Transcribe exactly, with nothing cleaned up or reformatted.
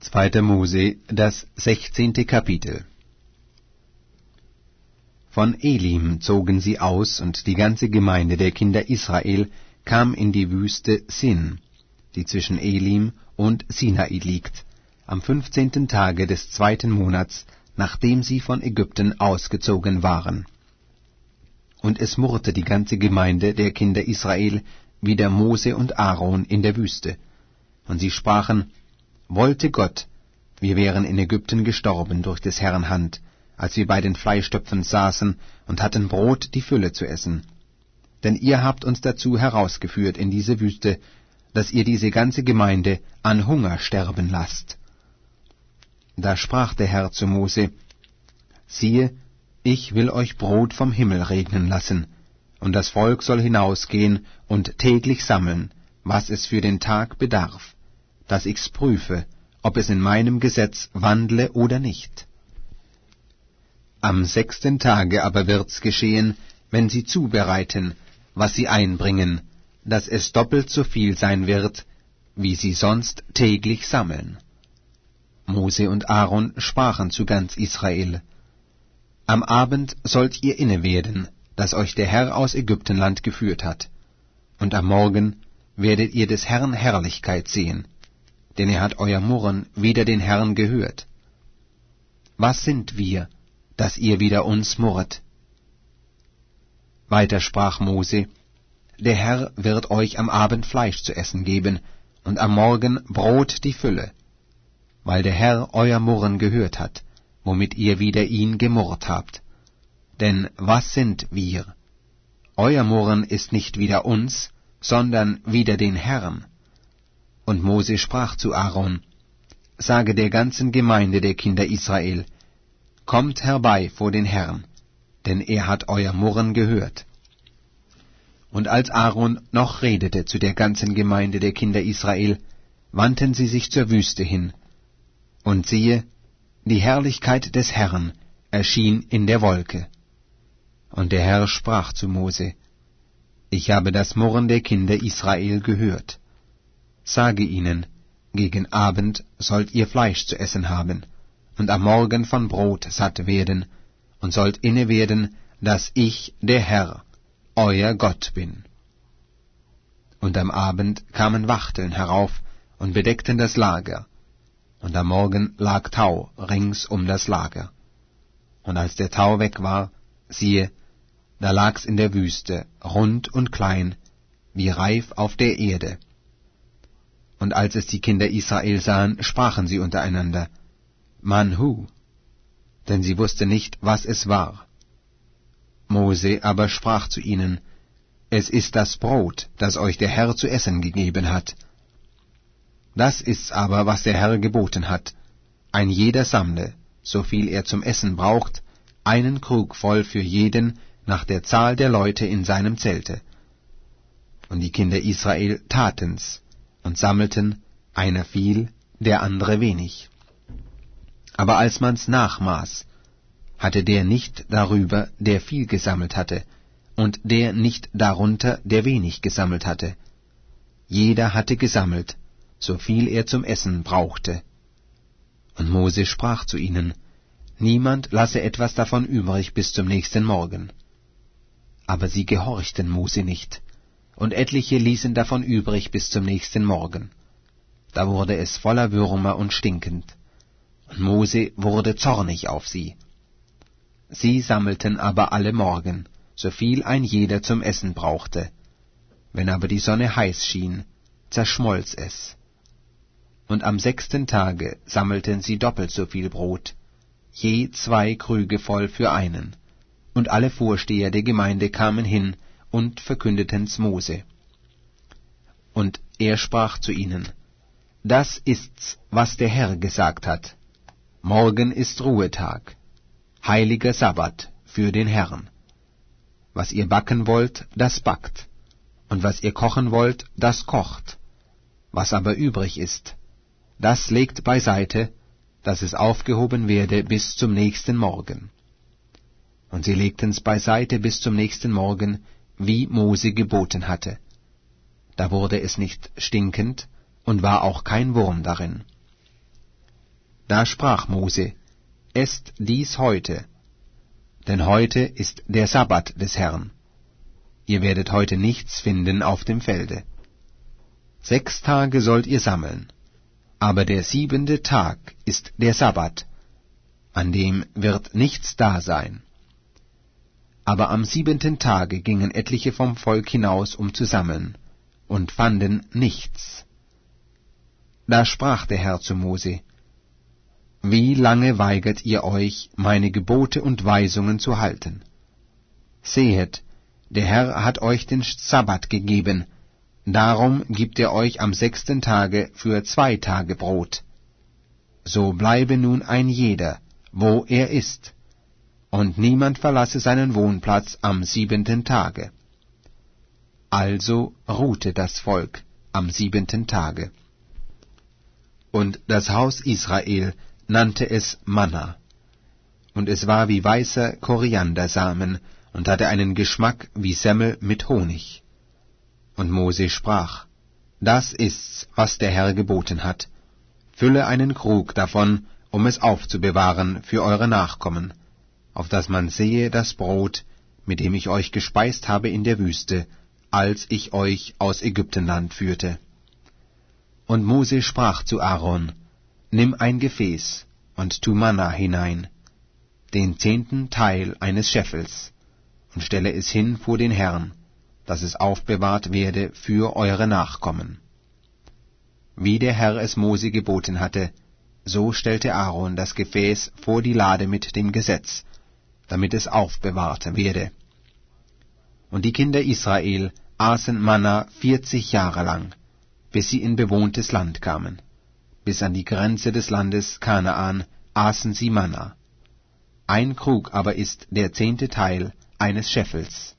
Zweiter Mose, das sechzehnte Kapitel. Von Elim zogen sie aus, und die ganze Gemeinde der Kinder Israel kam in die Wüste Sin, die zwischen Elim und Sinai liegt, am fünfzehnten Tage des zweiten Monats, nachdem sie von Ägypten ausgezogen waren. Und es murrte die ganze Gemeinde der Kinder Israel wider Mose und Aaron in der Wüste. Und sie sprachen: Wollte Gott, wir wären in Ägypten gestorben durch des Herrn Hand, als wir bei den Fleischtöpfen saßen und hatten Brot die Fülle zu essen. Denn ihr habt uns dazu herausgeführt in diese Wüste, dass ihr diese ganze Gemeinde an Hunger sterben lasst. Da sprach der Herr zu Mose: Siehe, ich will euch Brot vom Himmel regnen lassen, und das Volk soll hinausgehen und täglich sammeln, was es für den Tag bedarf, dass ich's prüfe, ob es in meinem Gesetz wandle oder nicht. Am sechsten Tage aber wird's geschehen, wenn sie zubereiten, was sie einbringen, dass es doppelt so viel sein wird, wie sie sonst täglich sammeln. Mose und Aaron sprachen zu ganz Israel: Am Abend sollt ihr inne werden, dass euch der Herr aus Ägyptenland geführt hat, und am Morgen werdet ihr des Herrn Herrlichkeit sehen, denn er hat euer Murren wider den Herrn gehört. Was sind wir, dass ihr wider uns murret? Weiter sprach Mose: Der Herr wird euch am Abend Fleisch zu essen geben, und am Morgen Brot die Fülle, weil der Herr euer Murren gehört hat, womit ihr wider ihn gemurrt habt. Denn was sind wir? Euer Murren ist nicht wider uns, sondern wider den Herrn. Und Mose sprach zu Aaron: Sage der ganzen Gemeinde der Kinder Israel: Kommt herbei vor den Herrn, denn er hat euer Murren gehört. Und als Aaron noch redete zu der ganzen Gemeinde der Kinder Israel, wandten sie sich zur Wüste hin. Und siehe, die Herrlichkeit des Herrn erschien in der Wolke. Und der Herr sprach zu Mose: Ich habe das Murren der Kinder Israel gehört. Sage ihnen, gegen Abend sollt ihr Fleisch zu essen haben, und am Morgen von Brot satt werden, und sollt inne werden, dass ich, der Herr, euer Gott bin. Und am Abend kamen Wachteln herauf und bedeckten das Lager, und am Morgen lag Tau rings um das Lager. Und als der Tau weg war, siehe, da lag's in der Wüste, rund und klein, wie Reif auf der Erde. Und als es die Kinder Israel sahen, sprachen sie untereinander: Manhu, denn sie wussten nicht, was es war. Mose aber sprach zu ihnen: Es ist das Brot, das euch der Herr zu essen gegeben hat. Das ist's aber, was der Herr geboten hat: Ein jeder sammle, so viel er zum Essen braucht, einen Krug voll für jeden, nach der Zahl der Leute in seinem Zelte. Und die Kinder Israel taten's und sammelten, einer viel, der andere wenig. Aber als man's nachmaß, hatte der nicht darüber, der viel gesammelt hatte, und der nicht darunter, der wenig gesammelt hatte. Jeder hatte gesammelt, so viel er zum Essen brauchte. Und Mose sprach zu ihnen: Niemand lasse etwas davon übrig bis zum nächsten Morgen. Aber sie gehorchten Mose nicht, und etliche ließen davon übrig bis zum nächsten Morgen. Da wurde es voller Würmer und stinkend, und Mose wurde zornig auf sie. Sie sammelten aber alle Morgen, so viel ein jeder zum Essen brauchte. Wenn aber die Sonne heiß schien, zerschmolz es. Und am sechsten Tage sammelten sie doppelt so viel Brot, je zwei Krüge voll für einen. Und alle Vorsteher der Gemeinde kamen hin und verkündeten's Mose. Und er sprach zu ihnen: Das ist's, was der Herr gesagt hat: Morgen ist Ruhetag, heiliger Sabbat für den Herrn. Was ihr backen wollt, das backt, und was ihr kochen wollt, das kocht. Was aber übrig ist, das legt beiseite, dass es aufgehoben werde bis zum nächsten Morgen. Und sie legten's beiseite bis zum nächsten Morgen, wie Mose geboten hatte. Da wurde es nicht stinkend, und war auch kein Wurm darin. Da sprach Mose, esst dies heute, denn heute ist der Sabbat des Herrn. Ihr werdet heute nichts finden auf dem Felde. Sechs Tage sollt ihr sammeln, aber der siebente Tag ist der Sabbat, an dem wird nichts da sein. Aber am siebenten Tage gingen etliche vom Volk hinaus, um zu sammeln, und fanden nichts. Da sprach der Herr zu Mose, wie lange weigert ihr euch, meine Gebote und Weisungen zu halten? Sehet, der Herr hat euch den Sabbat gegeben, darum gibt er euch am sechsten Tage für zwei Tage Brot. So bleibe nun ein jeder, wo er ist, und niemand verlasse seinen Wohnplatz am siebenten Tage. Also ruhte das Volk am siebenten Tage. Und das Haus Israel nannte es Manna, und es war wie weißer Koriandersamen und hatte einen Geschmack wie Semmel mit Honig. Und Mose sprach, das ist's, was der Herr geboten hat. Fülle einen Krug davon, um es aufzubewahren für eure Nachkommen, auf dass man sehe das Brot, mit dem ich euch gespeist habe in der Wüste, als ich euch aus Ägyptenland führte. Und Mose sprach zu Aaron, nimm ein Gefäß und tu Manna hinein, den zehnten Teil eines Scheffels, und stelle es hin vor den Herrn, dass es aufbewahrt werde für eure Nachkommen. Wie der Herr es Mose geboten hatte, so stellte Aaron das Gefäß vor die Lade mit dem Gesetz, damit es aufbewahrt werde. Und die Kinder Israel aßen Manna vierzig Jahre lang, bis sie in bewohntes Land kamen. Bis an die Grenze des Landes Kanaan aßen sie Manna. Ein Krug aber ist der zehnte Teil eines Scheffels.